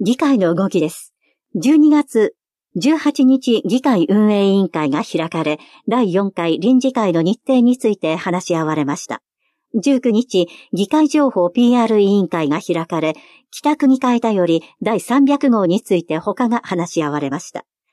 議会の動きです。12月18日議会運営委員会が開かれ、第4回臨時会の日程について話し合われました。19日、議会情報 PR 委員会が開かれ、北区議会だより第300号について他が話し合われました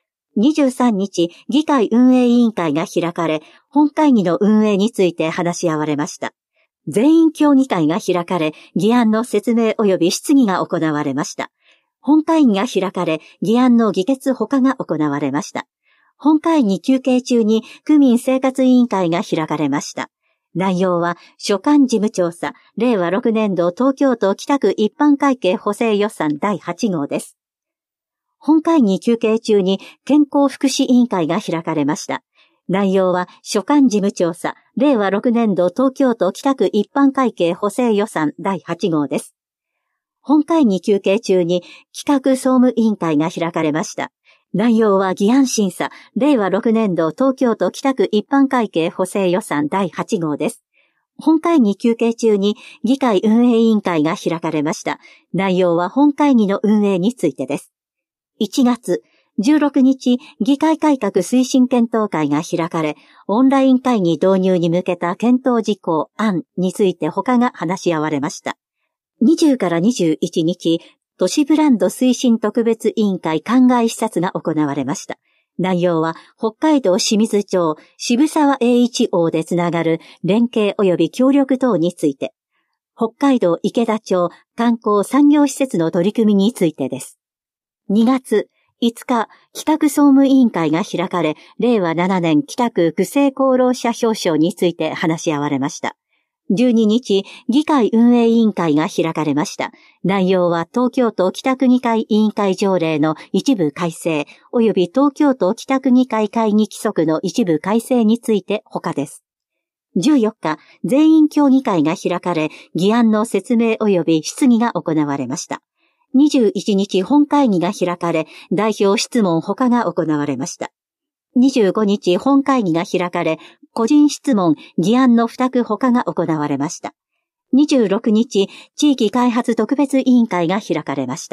。23日、議会運営委員会が開かれ、本会議の運営について話し合われました。全員協議会が開かれ、議案の説明及び質疑が行われました。本会議が開かれ、議案の議決他が行われました。本会議休憩中に区民生活委員会が開かれました。内容は、所管事務調査、令和6年度東京都北区一般会計補正予算第8号です。本会議休憩中に健康福祉委員会が開かれました。内容は、所管事務調査、令和6年度東京都北区一般会計補正予算第8号です。本会議休憩中に企画総務委員会が開かれました。内容は議案審査、令和6年度東京都北区一般会計補正予算第8号です。本会議休憩中に議会運営委員会が開かれました。内容は本会議の運営についてです。1月16日、議会改革推進検討会が開かれ、オンライン会議導入に向けた検討事項案について他が話し合われました。20から21日、都市ブランド推進特別委員会灌漑視察が行われました。内容は、北海道清水町渋沢栄一王でつながる連携及び協力等について、北海道池田町観光産業施設の取り組みについてです。2月5日、企画総務委員会が開かれ、令和7年北区区政功労者表彰について話し合われました。12日、議会運営委員会が開かれました。内容は東京都北区議会委員会条例の一部改正、及び東京都北区議会会議規則の一部改正について他です。14日、全員協議会が開かれ、議案の説明及び質疑が行われました。21日、本会議が開かれ、代表質問他が行われました。25日、本会議が開かれ、個人質問、議案の付託他が行われました。26日、地域開発特別委員会が開かれました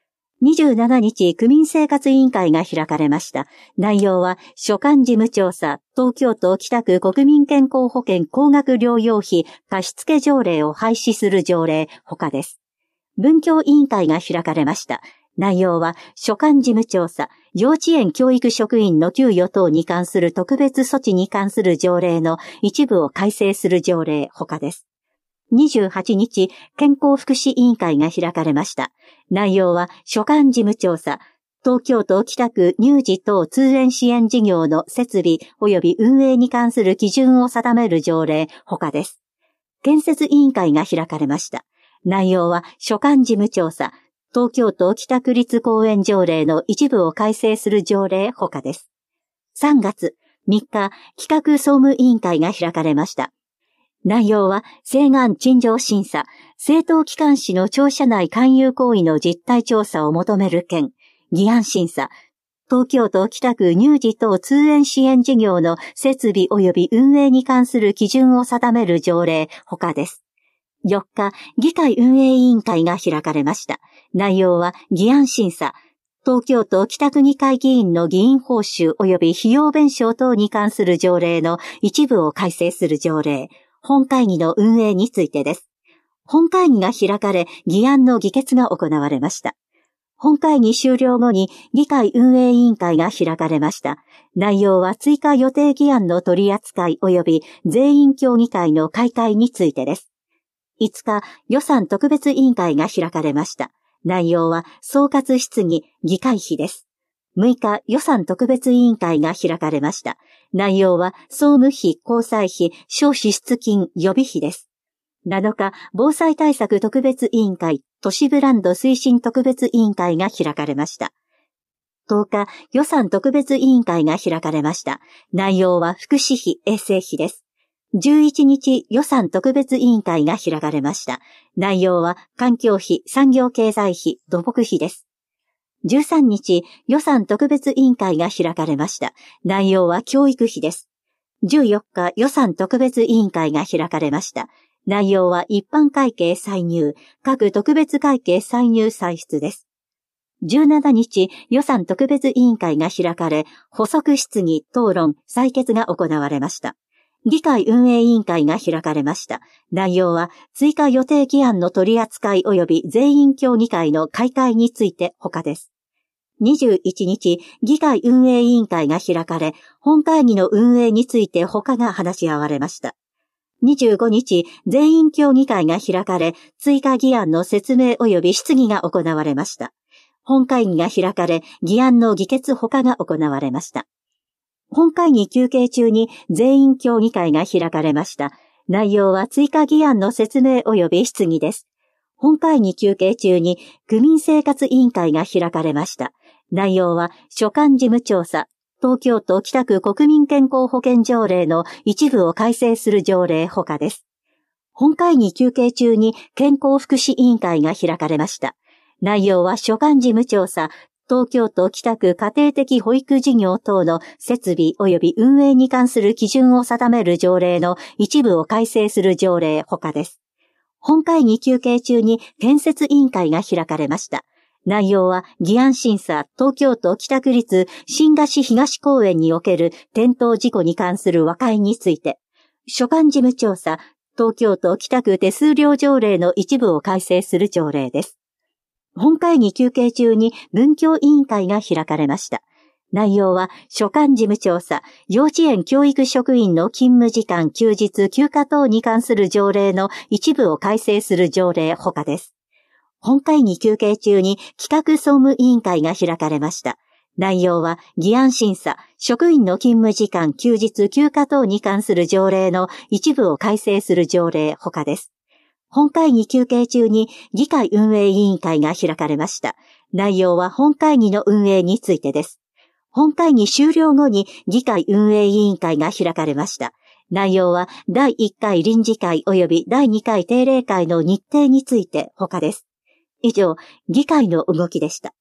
。27日、区民生活委員会が開かれました。内容は、所管事務調査、東京都北区国民健康保険高額療養費貸付条例を廃止する条例他です。文教委員会が開かれました。内容は、所管事務調査、幼稚園教育職員の給与等に関する特別措置に関する条例の一部を改正する条例他です。28日、健康福祉委員会が開かれました。内容は、所管事務調査、東京都北区乳児等通園支援事業の設備及び運営に関する基準を定める条例他です。建設委員会が開かれました。内容は、所管事務調査、東京都北区立公園条例の一部を改正する条例他です。3月3日、企画総務委員会が開かれました。内容は、請願陳情審査、政党機関紙の庁舎内勧誘行為の実態調査を求める件、議案審査、東京都北区乳児等通園支援事業の設備及び運営に関する基準を定める条例他です。4日、議会運営委員会が開かれました。内容は、議案審査、東京都北区議会議員の議員報酬及び費用弁償等に関する条例の一部を改正する条例、本会議の運営についてです。本会議が開かれ、議案の議決が行われました。本会議終了後に議会運営委員会が開かれました。内容は追加予定議案の取り扱い及び全員協議会の開会についてです。5日、予算特別委員会が開かれました。内容は総括質疑、議会費です。6日、予算特別委員会が開かれました。内容は総務費、交際費、小支出金、予備費です。7日、防災対策特別委員会、都市ブランド推進特別委員会が開かれました。10日、予算特別委員会が開かれました。内容は福祉費、衛生費です。11日、予算特別委員会が開かれました。内容は環境費、産業経済費、土木費です。13日、予算特別委員会が開かれました。内容は教育費です。14日、予算特別委員会が開かれました。内容は一般会計歳入、各特別会計歳入歳出です。 17日、予算特別委員会が開かれ、補足質疑、討論、採決が行われました。議会運営委員会が開かれました。内容は、追加予定議案の取り扱い及び全員協議会の開会について他です。21日、議会運営委員会が開かれ、本会議の運営について他が話し合われました。25日、全員協議会が開かれ、追加議案の説明及び質疑が行われました。本会議が開かれ、議案の議決他が行われました。本会議休憩中に全員協議会が開かれました。内容は追加議案の説明及び質疑です。本会議休憩中に区民生活委員会が開かれました。内容は所管事務調査、東京都北区国民健康保険条例の一部を改正する条例他です。本会議休憩中に健康福祉委員会が開かれました。内容は所管事務調査、東京都北区家庭的保育事業等の設備及び運営に関する基準を定める条例の一部を改正する条例他です。本会議休憩中に建設委員会が開かれました。内容は議案審査東京都北区立新河岸東公園における転倒事故に関する和解について、所管事務調査東京都北区手数料条例の一部を改正する条例です。本会議休憩中に文教委員会が開かれました。内容は所管事務調査、幼稚園教育職員の勤務時間休日休暇等に関する条例の一部を改正する条例他です。本会議休憩中に企画総務委員会が開かれました。内容は議案審査、職員の勤務時間休日休暇等に関する条例の一部を改正する条例他です。本会議休憩中に議会運営委員会が開かれました。内容は本会議の運営についてです。本会議終了後に議会運営委員会が開かれました。内容は第1回臨時会及び第2回定例会の日程について他です。以上、議会の動きでした。